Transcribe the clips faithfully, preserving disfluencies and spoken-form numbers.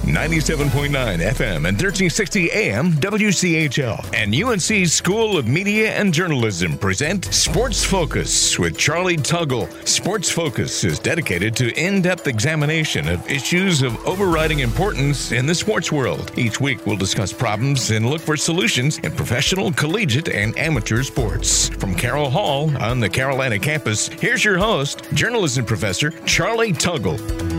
ninety-seven point nine F M and thirteen sixty A M W C H L and U N C's School of Media and Journalism present Sports Focus with Charlie Tuggle. Sports Focus is dedicated to in-depth examination of issues of overriding importance in the sports world. Each week we'll discuss problems and look for solutions in professional, collegiate, and amateur sports. From Carroll Hall on the Carolina campus, here's your host, journalism professor Charlie Tuggle.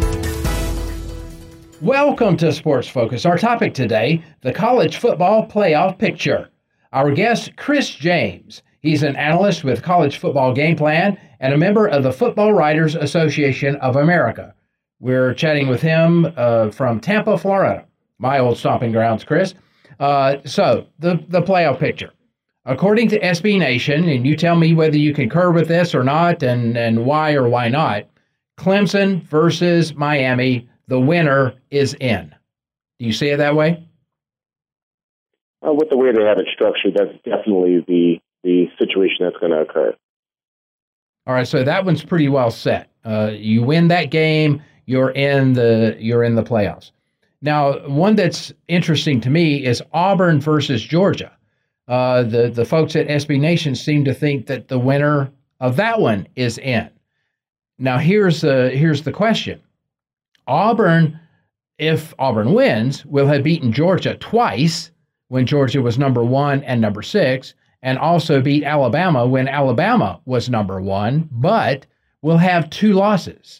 Welcome to Sports Focus. Our topic today, the college football playoff picture. Our guest, Chris James. He's an analyst with College Football Game Plan and a member of the Football Writers Association of America. We're chatting with him uh, from Tampa, Florida, my old stomping grounds, Chris. Uh, so, the, the playoff picture. According to S B Nation, and you tell me whether you concur with this or not and, and why or why not, Clemson versus Miami, the winner is in. Do you see it that way? Uh, with the way they have it structured, that's definitely the the situation that's going to occur. All right, so that one's pretty well set. Uh, you win that game, you're in the you're in the playoffs. Now, one that's interesting to me is Auburn versus Georgia. Uh, the the folks at S B Nation seem to think that the winner of that one is in. Now, here's the here's the question. Auburn, if Auburn wins, will have beaten Georgia twice when Georgia was number one and number six, and also beat Alabama when Alabama was number one, but will have two losses.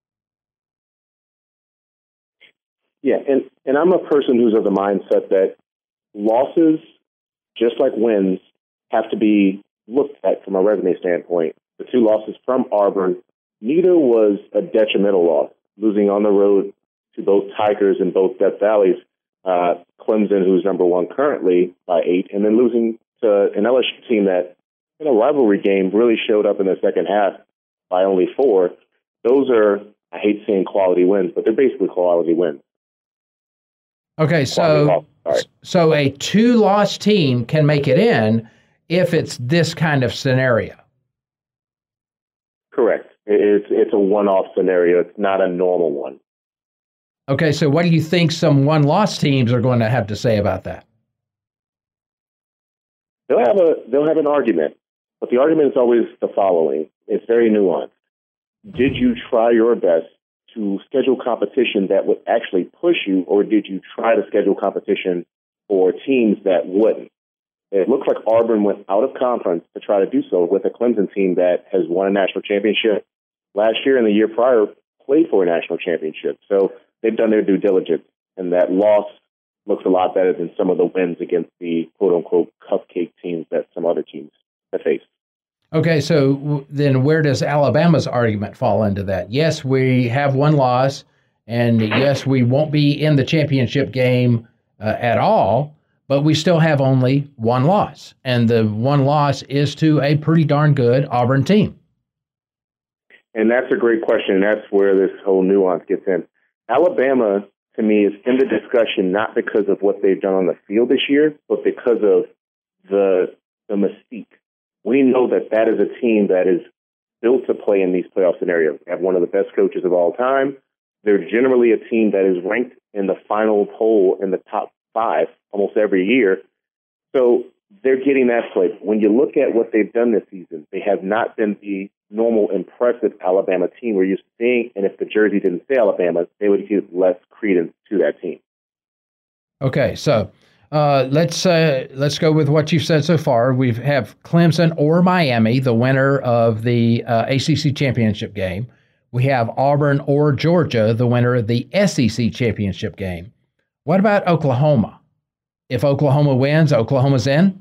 Yeah, and, and I'm a person who's of the mindset that losses, just like wins, have to be looked at from a resume standpoint. The two losses from Auburn, neither was a detrimental loss. Losing on the road to both Tigers and both Death Valleys, uh, Clemson, who's number one currently, by eight, and then losing to an L S U team that, in a rivalry game, really showed up in the second half by only four. Those are, I hate saying quality wins, but they're basically quality wins. Okay, so so a two-loss team can make it in if it's this kind of scenario. Correct. It's it's a one-off scenario. It's not a normal one. Okay, so what do you think some one-loss teams are going to have to say about that? They'll have a they'll have an argument, but the argument is always the following. It's very nuanced. Did you try your best to schedule competition that would actually push you, or did you try to schedule competition for teams that wouldn't? It looks like Auburn went out of conference to try to do so with a Clemson team that has won a national championship last year and the year prior played for a national championship. So they've done their due diligence, and that loss looks a lot better than some of the wins against the quote-unquote cupcake teams that some other teams have faced. Okay, so then where does Alabama's argument fall into that? Yes, we have one loss, and yes, we won't be in the championship game uh, at all, but we still have only one loss, and the one loss is to a pretty darn good Auburn team. And that's a great question, and that's where this whole nuance gets in. Alabama, to me, is in the discussion not because of what they've done on the field this year, but because of the the mystique. We know that that is a team that is built to play in these playoff scenarios. They have one of the best coaches of all time. They're generally a team that is ranked in the final poll in the top five almost every year. So they're getting that play. When you look at what they've done this season, they have not been the normal, impressive Alabama team we're used to seeing. And if the jersey didn't say Alabama, they would give less credence to that team. Okay, so uh, let's uh, let's go with what you've said so far. We have Clemson or Miami, the winner of the uh, A C C championship game. We have Auburn or Georgia, the winner of the S E C championship game. What about Oklahoma? If Oklahoma wins, Oklahoma's in?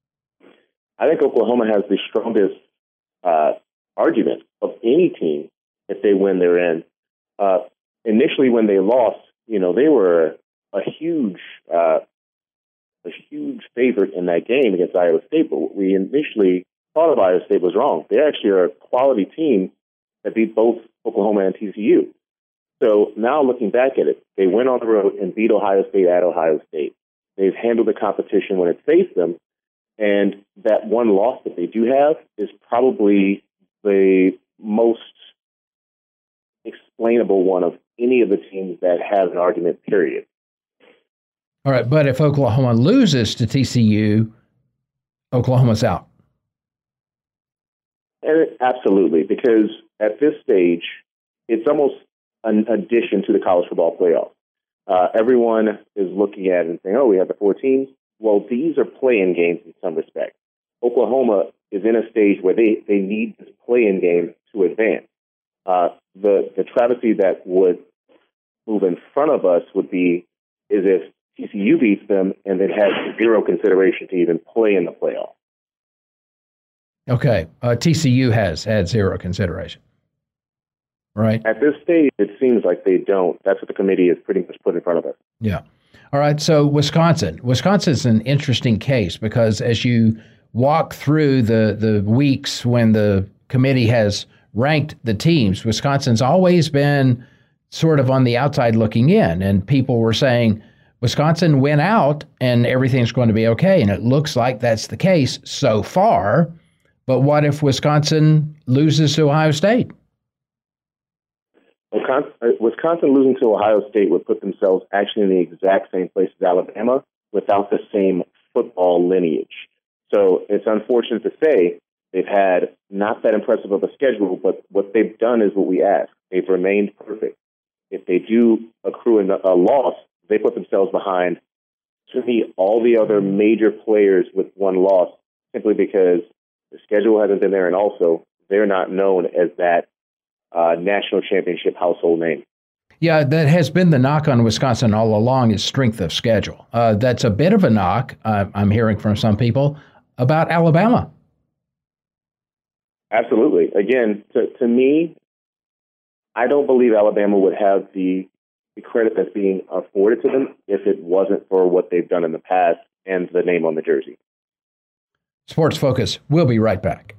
I think Oklahoma has the strongest uh, argument of any team. If they win, they're in. Uh, initially, when they lost, you know, they were a huge, uh, a huge favorite in that game against Iowa State. But what we initially thought of Iowa State was wrong. They actually are a quality team that beat both Oklahoma and T C U. So now looking back at it, they went on the road and beat Ohio State at Ohio State. They've handled the competition when it faced them. And that one loss that they do have is probably the most explainable one of any of the teams that have an argument, period. All right, but if Oklahoma loses to T C U, Oklahoma's out. And absolutely, because at this stage, it's almost an addition to the college football playoff. Uh, everyone is looking at it and saying, oh, we have the four teams. Well, these are play-in games in some respect. Oklahoma is in a stage where they, they need this play-in game to advance. Uh, the, the travesty that would move in front of us would be is if T C U beats them and then has zero consideration to even play in the playoff. Okay. Uh, T C U has had zero consideration. Right. At this stage, it seems like they don't. That's what the committee has pretty much put in front of us. Yeah. All right. So Wisconsin. Wisconsin's an interesting case because as you walk through the, the weeks when the committee has ranked the teams, Wisconsin's always been sort of on the outside looking in. And people were saying, Wisconsin went out and everything's going to be okay. And it looks like that's the case so far. But what if Wisconsin loses to Ohio State? Wisconsin losing to Ohio State would put themselves actually in the exact same place as Alabama without the same football lineage. So it's unfortunate to say they've had not that impressive of a schedule, but what they've done is what we ask. They've remained perfect. If they do accrue a loss, they put themselves behind, to me, all the other major players with one loss simply because the schedule hasn't been there, and also they're not known as that uh, national championship household name. Yeah, that has been the knock on Wisconsin all along is strength of schedule. Uh, that's a bit of a knock, uh, I'm hearing from some people, about Alabama. Absolutely. Again, to, to me, I don't believe Alabama would have the the credit that's being afforded to them if it wasn't for what they've done in the past and the name on the jersey. Sports Focus. We'll be right back.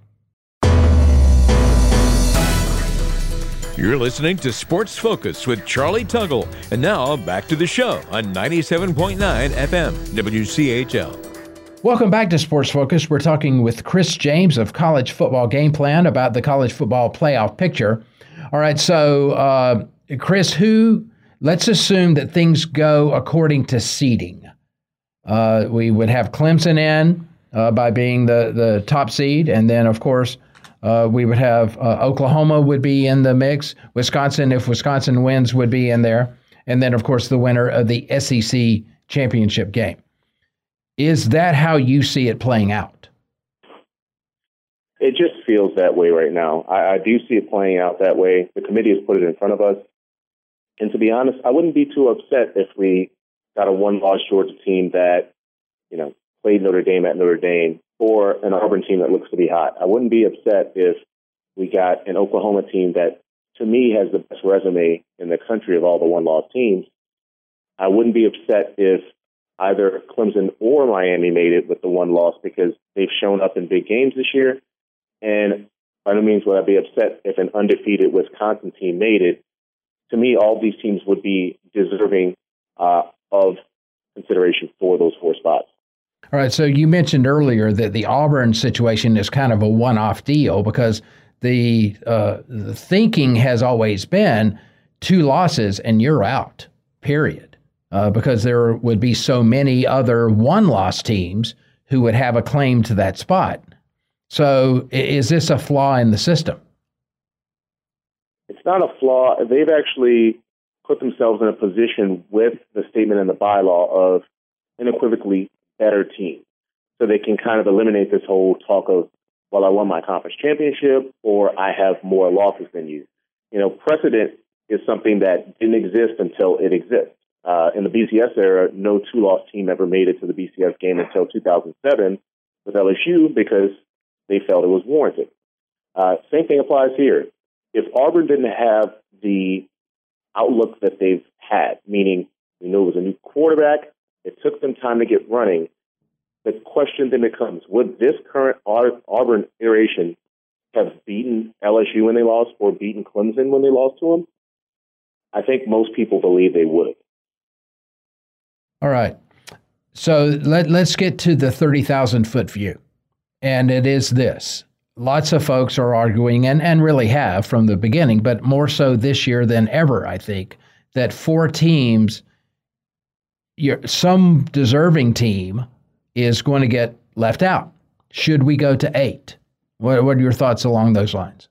You're listening to Sports Focus with Charlie Tuggle. And now back to the show on ninety-seven point nine F M W C H L. Welcome back to Sports Focus. We're talking with Chris James of College Football Game Plan about the college football playoff picture. All right, so uh, Chris, who... Let's assume that things go according to seeding. Uh, we would have Clemson in uh, by being the, the top seed, and then, of course, uh, we would have uh, Oklahoma would be in the mix. Wisconsin, if Wisconsin wins, would be in there. And then, of course, the winner of the S E C championship game. Is that how you see it playing out? It just feels that way right now. I, I do see it playing out that way. The committee has put it in front of us. And to be honest, I wouldn't be too upset if we got a one-loss Georgia team that, you know, played Notre Dame at Notre Dame, or an Auburn team that looks to be hot. I wouldn't be upset if we got an Oklahoma team that, to me, has the best resume in the country of all the one-loss teams. I wouldn't be upset if either Clemson or Miami made it with the one loss because they've shown up in big games this year. And by no means would I be upset if an undefeated Wisconsin team made it. To me, all these teams would be deserving uh, of consideration for those four spots. All right. So you mentioned earlier that the Auburn situation is kind of a one-off deal because the, uh, the thinking has always been two losses and you're out, period, uh, because there would be so many other one-loss teams who would have a claim to that spot. So is this a flaw in the system? It's not a flaw. They've actually put themselves in a position with the statement in the bylaw of unequivocally better team. So they can kind of eliminate this whole talk of, well, I won my conference championship or I have more losses than you. You know, precedent is something that didn't exist until it exists. Uh, in the B C S era, no two-loss team ever made it to the B C S game until two thousand seven with L S U because they felt it was warranted. Uh, same thing applies here. If Auburn didn't have the outlook that they've had, meaning we knew it was a new quarterback, it took them time to get running, the question then becomes, would this current Auburn iteration have beaten L S U when they lost or beaten Clemson when they lost to them? I think most people believe they would have. All right. So let, let's get to the thirty thousand foot view. And it is this. Lots of folks are arguing, and, and really have from the beginning, but more so this year than ever, I think, that four teams you're, some deserving team is going to get left out. Should we go to eight? What, what are your thoughts along those lines?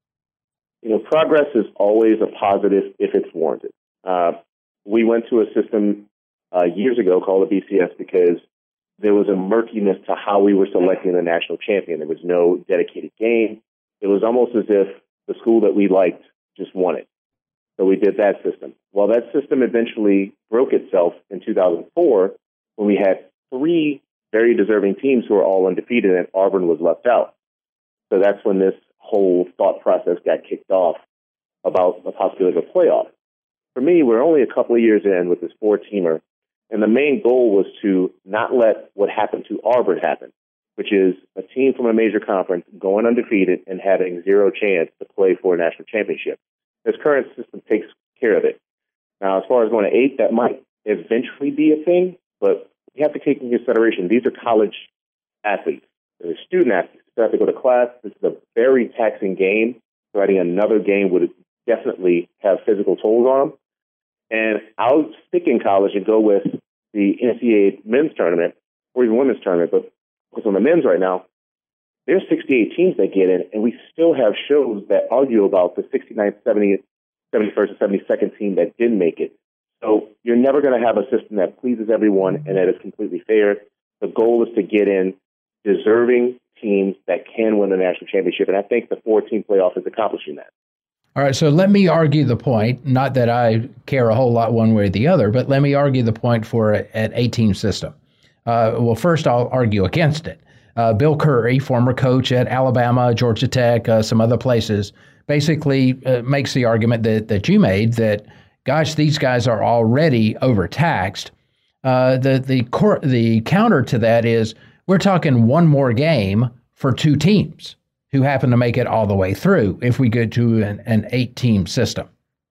You know, progress is always a positive if it's warranted. Uh, we went to a system uh, years ago called the B C S because there was a murkiness to how we were selecting the national champion. There was no dedicated game. It was almost as if the school that we liked just won it. So we did that system. Well, that system eventually broke itself in two thousand four when we had three very deserving teams who were all undefeated and Auburn was left out. So that's when this whole thought process got kicked off about the possibility of a playoff. For me, we're only a couple of years in with this four-teamer, and the main goal was to not let what happened to Auburn happen, which is a team from a major conference going undefeated and having zero chance to play for a national championship. This current system takes care of it. Now, as far as going to eight, that might eventually be a thing, but we have to take into consideration these are college athletes. They're student athletes. They have to go to class. This is a very taxing game. So adding another game would definitely have physical tolls on them. And I'll stick in college and go with the N C double A men's tournament or even women's tournament, but focus on the men's right now. There's sixty-eight teams that get in, and we still have shows that argue about the sixty-ninth, seventieth, seventy-first, and seventy-second team that didn't make it. So you're never going to have a system that pleases everyone and that is completely fair. The goal is to get in deserving teams that can win the national championship, and I think the four-team playoff is accomplishing that. All right, so let me argue the point, not that I care a whole lot one way or the other, but let me argue the point for an eight-team system. Uh, well, first I'll argue against it. Uh, Bill Curry, former coach at Alabama, Georgia Tech, uh, some other places, basically uh, makes the argument that, that you made that, gosh, these guys are already overtaxed. Uh, the the cor- the counter to that is we're talking one more game for two teams who happen to make it all the way through if we go to an, an eight-team system.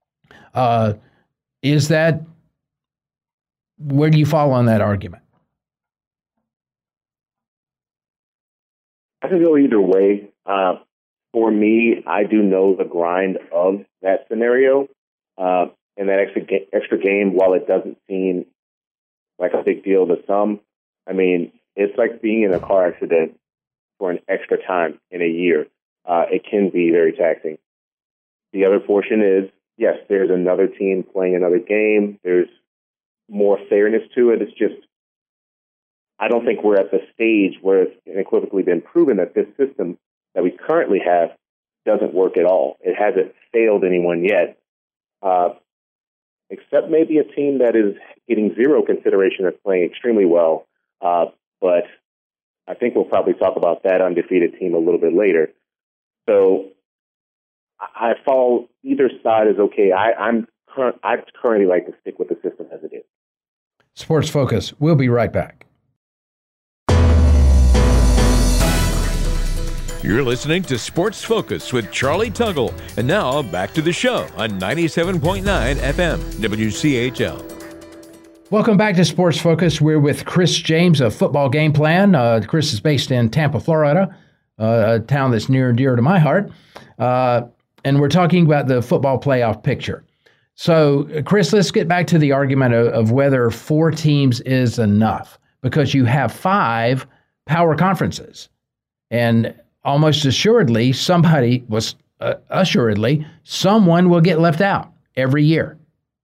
Uh, is that, where do you fall on that argument? I can go either way. Uh, for me, I do know the grind of that scenario. Uh, and that extra, ga- extra game, while it doesn't seem like a big deal to some, I mean, it's like being in a car accident for an extra time in a year. Uh, it can be very taxing. The other portion is, yes, there's another team playing another game. There's more fairness to it. It's just, I don't think we're at the stage where it's unequivocally been proven that this system that we currently have doesn't work at all. It hasn't failed anyone yet, uh, except maybe a team that is getting zero consideration that's playing extremely well. Uh, but I think we'll probably talk about that undefeated team a little bit later. So I fall either side is okay. I, I'm cur- I currently like to stick with the system as it is. Sports Focus. We'll be right back. You're listening to Sports Focus with Charlie Tuggle. And now back to the show on ninety-seven point nine F M W C H L. Welcome back to Sports Focus. We're with Chris James of Football Game Plan. Uh, Chris is based in Tampa, Florida, uh, a town that's near and dear to my heart. Uh, and we're talking about the football playoff picture. So, Chris, let's get back to the argument of, of whether four teams is enough, because you have five power conferences. And almost assuredly, somebody was, uh, assuredly, someone will get left out every year.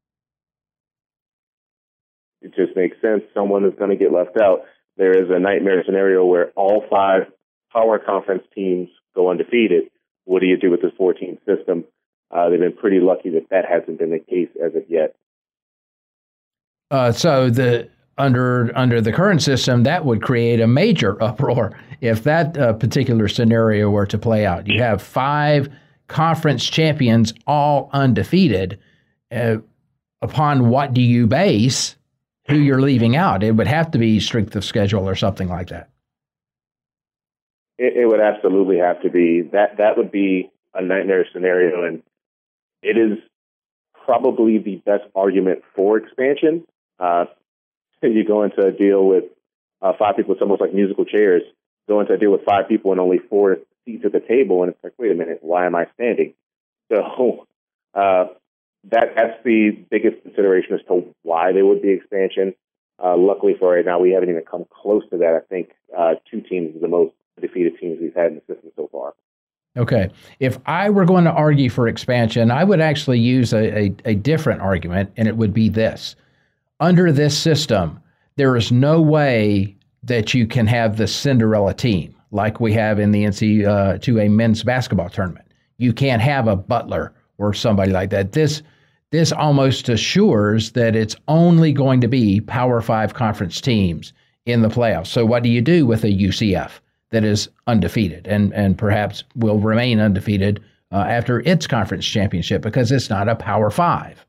It just makes sense. Someone is going to get left out. There is a nightmare scenario where all five power conference teams go undefeated. What do you do with this four-team system? Uh, they've been pretty lucky that that hasn't been the case as of yet. Uh, so the under under the current system, that would create a major uproar if that uh, particular scenario were to play out. You have five conference champions all undefeated. Uh, upon what do you base who you're leaving out? It would have to be strength of schedule or something like that. It, it would absolutely have to be. That that would be a nightmare scenario, and it is probably the best argument for expansion. Uh, you go into a deal with uh, five people, it's almost like musical chairs. Go into a deal with five people and only four seats at the table, and it's like, wait a minute, why am I standing? So uh, that that's the biggest consideration as to why there would be expansion. Uh, luckily for right now, we haven't even come close to that. I think uh, two teams is the most defeated teams we've had in the system so far. Okay. If I were going to argue for expansion, I would actually use a, a, a different argument, and it would be this. Under this system, there is no way that you can have the Cinderella team like we have in the N C double A men's basketball tournament. You can't have a Butler or somebody like that. This this almost assures that it's only going to be Power Five conference teams in the playoffs. So what do you do with a U C F that is undefeated and, and perhaps will remain undefeated uh, after its conference championship because it's not a Power Five?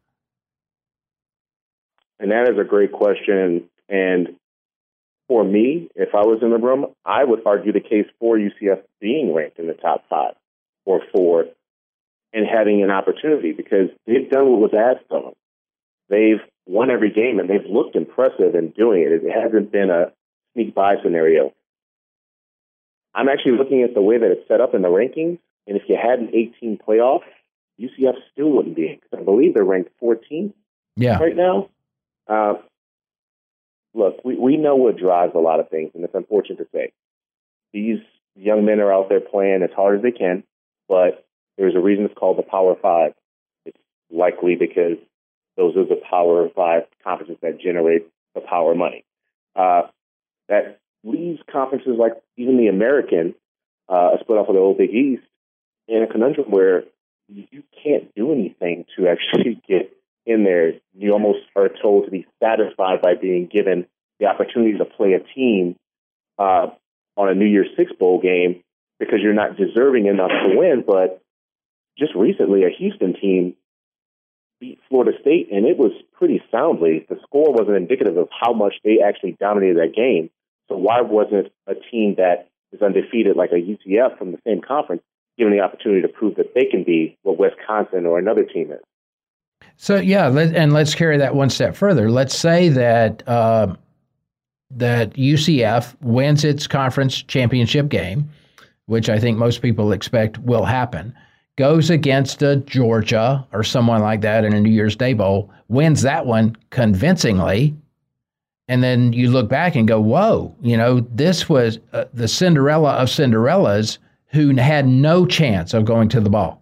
And that is a great question. And for me, if I was in the room, I would argue the case for U C F being ranked in the top five or four and having an opportunity because they've done what was asked of them. They've won every game, and they've looked impressive in doing it. It hasn't been a sneak by scenario. I'm actually looking at the way that it's set up in the rankings, and if you had an eighteen playoff, U C F still wouldn't be in because I believe they're ranked fourteenth yeah. right now. Uh, look, we, we know what drives a lot of things, and it's unfortunate to say. These young men are out there playing as hard as they can, but there's a reason it's called the Power Five. It's likely because those are the Power Five conferences that generate the power money. Uh, that leaves conferences like even the American, uh, split off of the old Big East, in a conundrum where you can't do anything to actually get in there. You almost are told to be satisfied by being given the opportunity to play a team uh, on a New Year's Six bowl game because you're not deserving enough to win. But just recently, a Houston team beat Florida State, and it was pretty soundly. The score wasn't indicative of how much they actually dominated that game. So why wasn't a team that is undefeated like a U C F from the same conference given the opportunity to prove that they can be what Wisconsin or another team is? So, yeah, let, and let's carry that one step further. Let's say that uh, that U C F wins its conference championship game, which I think most people expect will happen, goes against a Georgia or someone like that in a New Year's Day Bowl, wins that one convincingly, and then you look back and go, whoa, you know, this was uh, the Cinderella of Cinderellas who had no chance of going to the ball.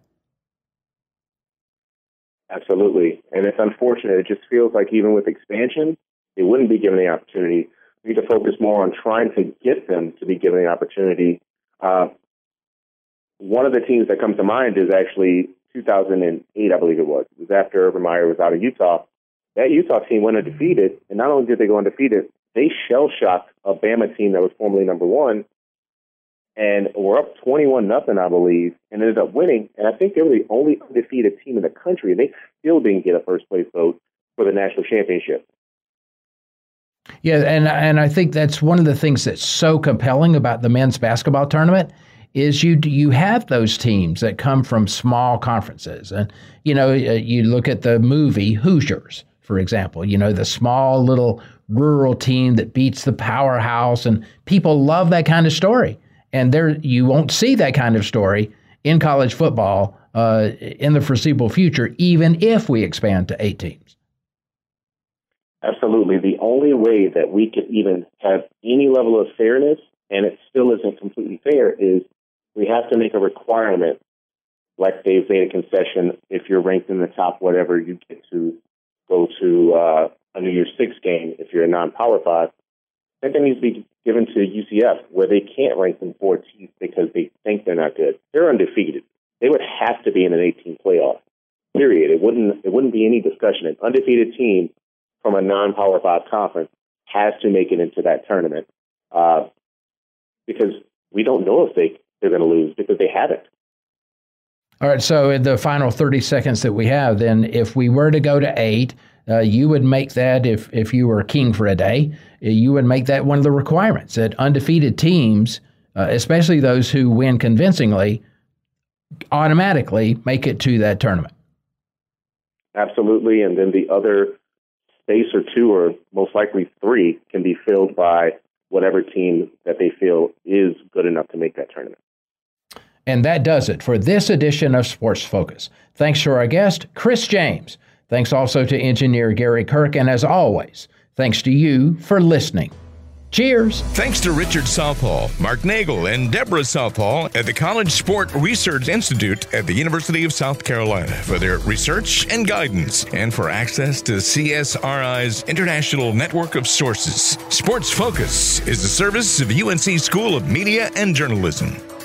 Absolutely. And it's unfortunate. It just feels like even with expansion, they wouldn't be given the opportunity. We need to focus more on trying to get them to be given the opportunity. Uh, one of the teams that comes to mind is actually two thousand eight, I believe it was. It was after Urban Meyer was out of Utah. That Utah team went undefeated, and not only did they go undefeated, they shell-shocked a Bama team that was formerly number one, and were up twenty-one nothing, I believe, and ended up winning. And I think they were the only undefeated team in the country, and they still didn't get a first-place vote for the national championship. Yeah, and and I think that's one of the things that's so compelling about the men's basketball tournament is you you have those teams that come from small conferences. And, you know, you look at the movie Hoosiers, for example, you know, the small little rural team that beats the powerhouse, and people love that kind of story. And there, you won't see that kind of story in college football uh, in the foreseeable future, even if we expand to eight teams. Absolutely. The only way that we could even have any level of fairness, and it still isn't completely fair, is we have to make a requirement, like they've made a concession, if you're ranked in the top whatever, you get to go to uh, a New Year's Six game if you're a non-Power Five. I think that needs to be given to U C F, where they can't rank them fourteenth because they think they're not good. They're undefeated. They would have to be in an eighteen playoff, period. It wouldn't, it wouldn't be any discussion. An undefeated team from a non-Power Five conference has to make it into that tournament uh, because we don't know if they, they're going to lose because they haven't. All right, so in the final thirty seconds that we have, then if we were to go to eight, uh, you would make that, if, if you were king for a day, you would make that one of the requirements, that undefeated teams, uh, especially those who win convincingly, automatically make it to that tournament. Absolutely, and then the other space or two, or most likely three, can be filled by whatever team that they feel is good enough to make that tournament. And that does it for this edition of Sports Focus. Thanks to our guest, Chris James. Thanks also to engineer Gary Kirk. And as always, Thanks to you for listening. Cheers. Thanks to Richard Southall, Mark Nagel, and Deborah Southall at the College Sport Research Institute at the University of South Carolina for their research and guidance, and for access to C S R I's international network of sources. Sports Focus is the service of U N C School of Media and Journalism.